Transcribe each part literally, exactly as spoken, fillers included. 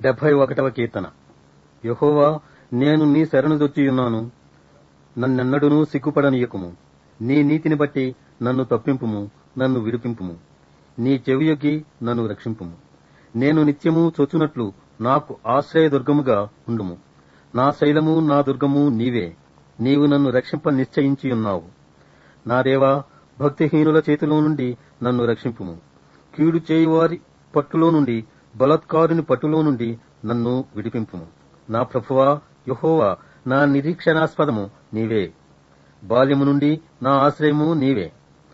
డెబ్బై ఒకటవ కీర్తన. యెహోవా, నేను నీ శరణుజొచ్చియున్నాను, నన్నెన్నడూనూ సిగ్గుపడనీయకుము. నీ నీతిని బట్టి నన్ను తప్పింపుము, నన్ను విడిపింపుము. నీ చెవియొగ్గి నన్ను రక్షింపుము. నేను నిత్యము చొచ్చునట్లు నాకు ఆశ్రయదుర్గముగా ఉండుము. నా శైలము, నా దుర్గము నీవే. నీవు నన్ను రక్షింప నిశ్చయించియున్నావు. నా దేవా, భక్తిహీనుల చేతిలో నుండి నన్ను రక్షింపుము. కీడు చేయువారి పట్టులో నుండి, బలాత్కారుని పట్టులో నుండి నన్ను విడిపింపుము. నా ప్రభువా యెహోవా, నా నిరీక్షణాస్పదము నీవే. బాల్యము నుండి నా ఆశ్రయము నీవే.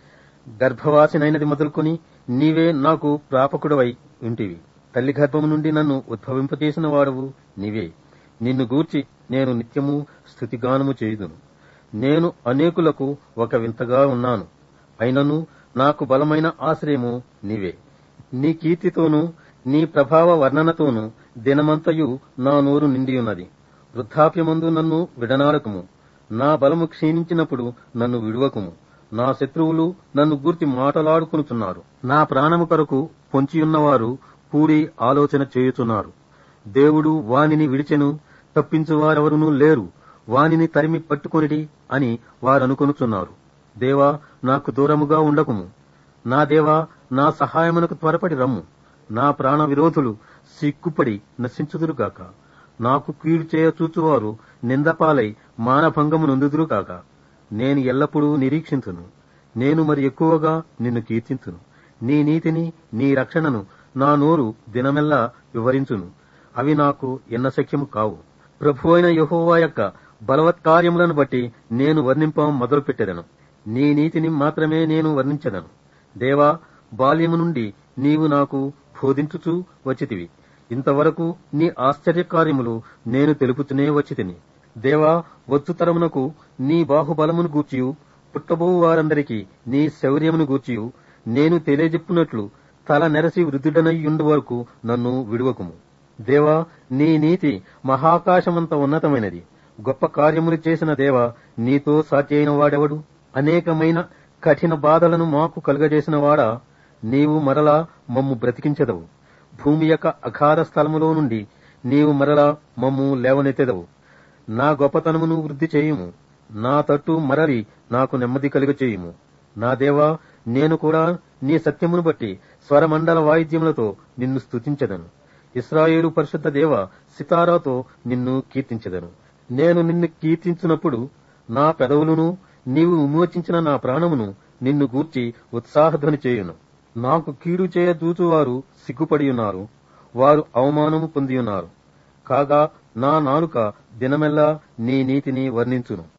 గర్భవాసినైనది మొదలుకొని నీవే నాకు ప్రాపకుడవై ఉంటివి. తల్లి గర్భము నుండి నన్ను ఉద్భవింపచేసిన వాడవు నీవే. నిన్ను గూర్చి నేను నిత్యము స్తుతిగానము చేయుదును. నేను అనేకులకు ఒక వింతగా ఉన్నాను, అయినను నాకు బలమైన ఆశ్రయము నీవే. నీ కీర్తితోనూ నీ ప్రభావ వర్ణనతోనూ దినమంతయు నా నోరు నిండియున్నది. వృద్ధాప్యమందు నన్ను విడనాడకుము. నా బలము క్షీణించినప్పుడు నన్ను విడువకుము. నా శత్రువులు నన్ను గూర్చి మాటలాడుకునుచున్నారు. నా ప్రాణము కొరకు పొంచియున్నవారు కూడి ఆలోచన చేయుచున్నారు. దేవుడు వానిని విడిచెను, తప్పించువారెవరునూ లేరు. వానిని తరిమి పట్టుకొనిడి అని వారనుకొనుచున్నారు. దేవా, నాకు దూరముగా ఉండకుము. నా దేవా, నా సహాయమునకు త్వరపడి రమ్ము. నా ప్రాణ విరోధులు సిగ్గుపడి నశించుదురుగాక. నాకు కీడు చేయ చూచువారు నిందపాలై మానభంగము నొందుదురుగాక. నేను ఎల్లప్పుడూ నిరీక్షించును. నేను మరి ఎక్కువగా నిన్ను కీర్తించును. నీ నీతిని, నీ రక్షణను నా నోరు దినమెల్లా వివరించును. అవి నాకు ఎన్నశక్యము కావు. ప్రభువైన యెహోవా యొక్క బలవత్కార్యములను బట్టి నేను వర్ణింప మొదలుపెట్టెదను. నీ నీతిని మాత్రమే నేను వర్ణించెదను. దేవా, బాల్యము నుండి నీవు నాకు బోధించుచూ వచ్చితివి. ఇంతవరకు నీ ఆశ్చర్యకార్యములు నేను తెలుపుతూనే వచ్చితిని. దేవా, వచ్చు తరమునకు నీ బాహుబలమును గూర్చియు, పుట్టబోవు వారందరికీ నీ శౌర్యమును గూర్చియు నేను తెలియజెప్పునట్లు తల నెరసి వృద్ధుడనయ్యుండు వరకు నన్ను విడువకుము. దేవా, నీ నీతి మహాకాశమంత ఉన్నతమైనది. గొప్ప కార్యములు చేసిన దేవా, నీతో సాటి అయిన వాడెవడు? అనేకమైన కఠిన బాధలను మాకు కలుగజేసిన వాడా, నీవు మరలా మమ్ము బ్రతికించెదవు. భూమి యొక్క అగాధ స్థలములో నుండి నీవు మరలా మమ్ము లేవనెత్తెదవు. నా గొప్పతనమును వృద్ధి చేయుము. నా తట్టు మరలి నాకు నెమ్మది కలుగ చేయుము. నా దేవా, నేను కూడా నీ సత్యమును బట్టి స్వరమండల వాయిద్యములతో నిన్ను స్తుతించెదను. ఇశ్రాయేలు పరిశుద్ధ దేవ, సితారాతో నిన్ను కీర్తించెదను. నేను నిన్ను కీర్తించినప్పుడు నా పెదవులను, నీవు విమోచించిన నా ప్రాణమును నిన్ను గూర్చి ఉత్సాహధ్వని చేయును. నాకు కీడు చేయ చూచువారు సిగ్గుపడియున్నారు. వారు అవమానము పొందియున్నారు. కాగా నా నాలుక దినమెల్లా నీ నీతిని వర్ణించును.